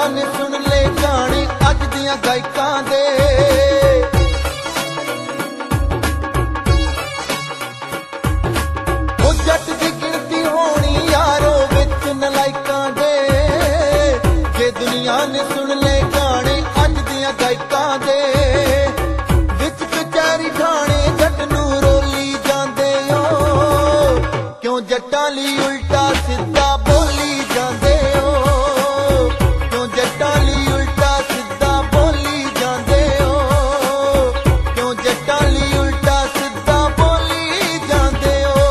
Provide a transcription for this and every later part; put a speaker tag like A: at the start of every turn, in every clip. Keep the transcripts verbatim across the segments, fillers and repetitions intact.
A: दुनिया ने सुन ले गाने अज दियां गायकां दे। ओ जट दी गिणती होनी यारो विच नलायकां दे, जे दुनिया ने सुन ले गाने अज दियां गायकां दे। विच कचहरी ठाणे जट नूं रोली जांदे ओ, क्यों जट्टां लई उल्टा सिद्धा बोली जांदे ओ, क्यों जट्टां लई उल्टा सिद्धा बोली जांदे ओ, क्यों जट्टां लई उल्टा सिद्धा बोली जांदे ओ।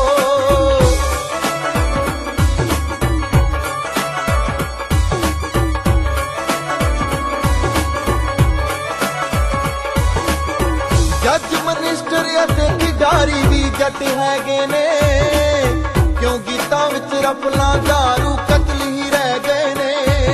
A: जज मनिस्टर अते खिडारी भी जट हैगे ने, क्यों गीतां विच रफलां दारू कतल ही रह गए ने।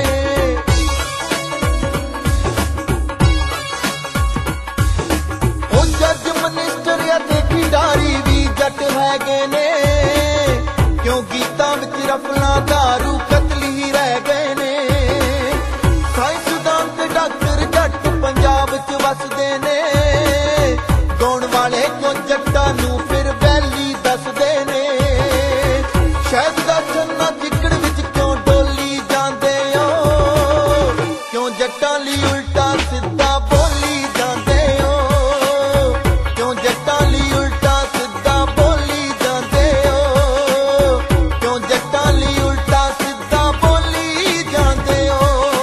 A: ओ जज मनिस्टर अते खिडारी भी जट हैगे ने, क्यों गीतां विच रफलां दारू कतल ही रह गए ने। साइंसदान ते डॉक्टर जट पंजाब च वसदे ने, गाउण वाले क्यों जट्टां नूं फिर वैली दसदे ने। शहद दा छन्ना चिकड़ विच क्यों डोली जांदे ओ, क्यों जट्टां लई उल्टा सिद्धा बोली जांदे ओ, क्यों जट्टां लई उल्टा सिद्धा बोली जांदे ओ, क्यों जट्टां लई उल्टा सिद्धा बोली जांदे ओ।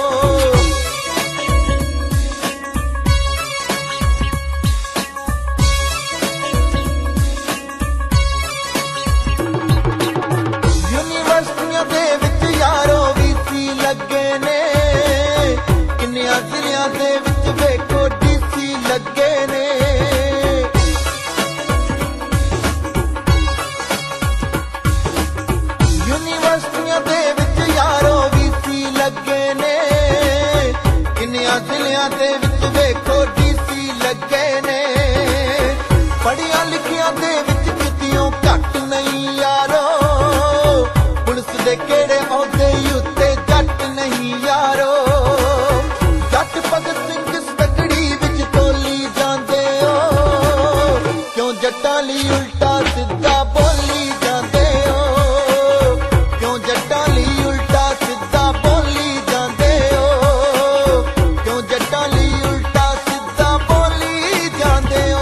A: यूनिवर्सिटियां दे विच यारो वीसी लगे ने, किन्नियां जिलियां दे विच वेखो डीसी लगे ने। यूनिवर्सिटियां दे विच यारो वीसी लगे ने, किन्नियां जिलियां दे विच वेखो डीसी लगे ने। पढ़ियां लिखियां दे विच कितियों घट नहीं यारो, पुलिस दे केड़े औहदे उत्ते जट नहीं यारो। जट भगत सिंह सतकड़ी विच तोली जांदे ओ, क्यों जट्टां लई उल्टा सिद्धा बोली जांदे ओ, क्यों जट्टां लई उल्टा सिद्धा बोली जांदे ओ, क्यों जट्टां लई उल्टा सिद्धा बोली जांदे ओ।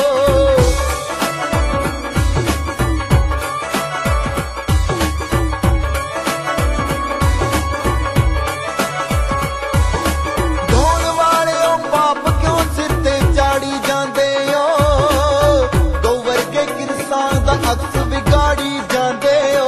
A: ढोल वाले ओ पाप क्यों सिर ते चाड़ी जांदे ओ, गौ वर्गे किरसान दा अक्स बिगाड़ी जांदे ओ।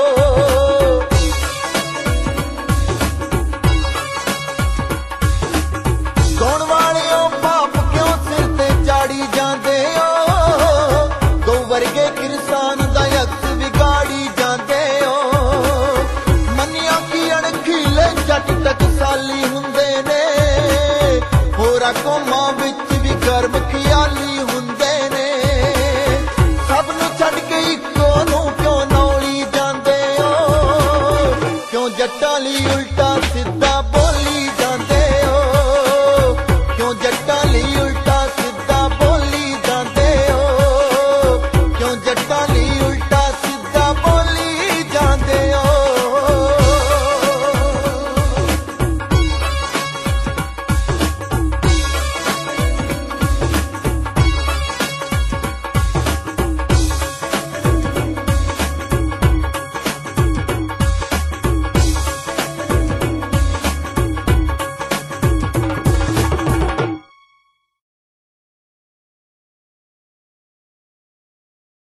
A: गौण वाले ओ पाप क्यों सिर ते चाड़ी जांदे ओ, गौ वर्गे किरसान दा अक्स बिगाड़ी जांदे ओ। मन्निया की अणखीले जट टकसाली हुंदे ने, होरा कौमां विच भी गर्म खियाली हुंदे ने। सब नूं छड्ड के इक्को नूं क्यों नौली जांदे ओ, क्यों जट्टां लई उल्टा